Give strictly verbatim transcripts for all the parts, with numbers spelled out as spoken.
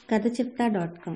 కథ చెప్తా dot com.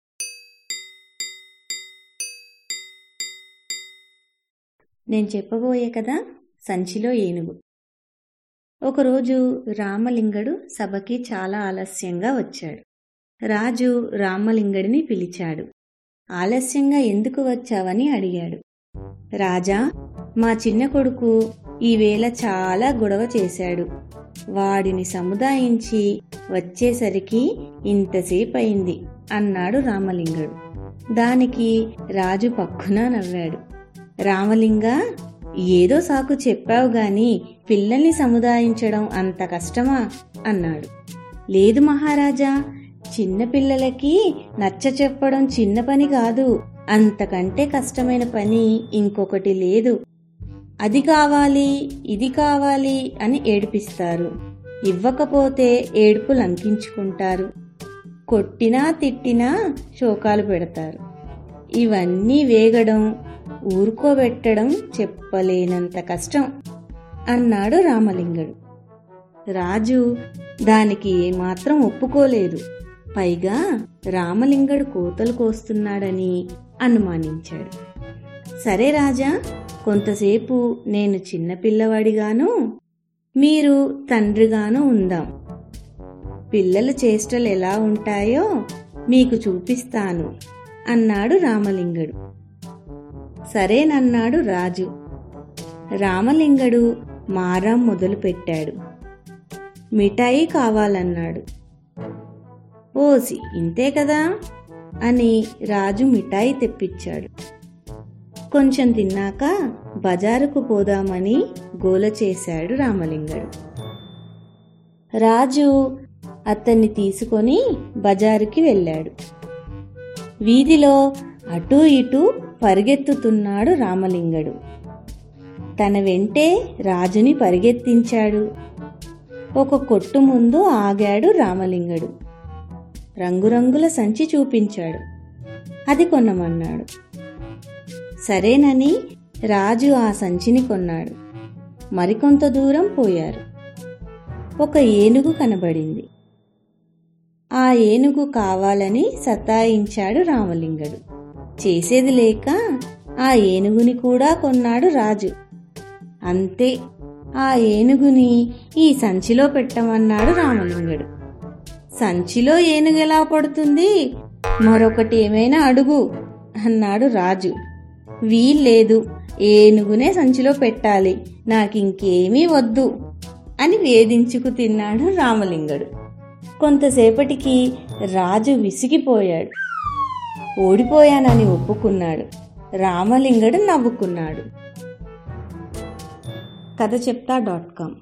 నేను చెప్పబోయే కథ సంచిలో ఏనుగు. ఒకరోజు రామలింగడు సభకి చాలా ఆలస్యంగా వచ్చాడు. రాజు రామలింగడిని పిలిచాడు. ఆలస్యంగా ఎందుకు వచ్చావని అడిగాడు. రాజా, మా చిన్న కొడుకు ఈవేళ చాలా గొడవ చేశాడు. వాడిని సముదాయించి వచ్చేసరికి ఇంతసేపు అయింది అన్నాడు రామలింగడు. దానికి రాజు పక్కున నవ్వాడు. రామలింగ, ఏదో సాకు చెప్పావు గాని పిల్లల్ని సముదాయించడం అంత కష్టమా అన్నాడు. లేదు మహారాజా, చిన్నపిల్లలకి నచ్చ చెప్పడం చిన్న పని కాదు, అంతకంటే కష్టమైన పని ఇంకొకటి లేదు. అది కావాలి ఇది కావాలి అని ఏడిపిస్తారు. ఇవ్వకపోతే ఏడుపు లంకించుకుంటారు. కొట్టినా తిట్టినా శోకాలు పెడతారు. ఇవన్నీ వేగడం ఊరుకోబెట్టడం చెప్పలేనంత కష్టం అన్నాడు రామలింగడు. రాజు దానికి ఏమాత్రం ఒప్పుకోలేదు. పైగా రామలింగడు కోతలు కోస్తున్నాడని అనుమానించాడు. సరే రాజా, కొంతసేపు నేను చిన్నపిల్లవాడిగాను మీరు తండ్రిగాను ఉందాం. పిల్లల చేష్టలు ఎలా ఉంటాయో మీకు చూపిస్తాను అన్నాడు రామలింగడు. సరేనన్నాడు రాజు. రామలింగడు మారం మొదలుపెట్టాడు. మిఠాయి కావాలన్నాడు. ఓసి, ఇంతే కదా అని రాజు మిఠాయి తెప్పించాడు. కొంచెం తిన్నాక బజారుకు పోదామని గోల చేశాడు రామలింగడు. రాజు అతన్ని తీసుకొని బజారుకి వెళ్ళాడు. వీధిలో అటూ ఇటూ పరిగెత్తుతున్నాడు రామలింగడు. తన వెంటే రాజుని పరిగెత్తించాడు. ఒక కొట్టు ముందు ఆగాడు రామలింగడు. రంగురంగుల సంచి చూపించాడు. అది కొనమన్నాడు. సరేనని రాజు ఆ సంచిని కొన్నాడు. మరికొంత దూరం పోయారు. ఒక ఏనుగు కనబడింది. ఆ ఏనుగు కావాలని సతాయించాడు రామలింగడు. చేసేది లేక ఆ ఏనుగుని కూడా కొన్నాడు రాజు. అంతే, ఆ ఏనుగుని ఈ సంచిలో పెట్టమన్నాడు రామలింగడు. సంచిలో ఏనుగు ఎలా పడుతుంది? మరొకటి ఏమైనా అడుగు అన్నాడు రాజు. వీల్లేదు, ఏనుగునే సంచిలో పెట్టాలి, నాకింకేమీ వద్దు అని వేధించుకు తిన్నాడు రామలింగడు. కొంతసేపటికి రాజు విసిగిపోయాడు. ఓడిపోయానని ఒప్పుకున్నాడు. రామలింగడు నవ్వుకున్నాడు. కథ చెప్తా డాట్ కామ్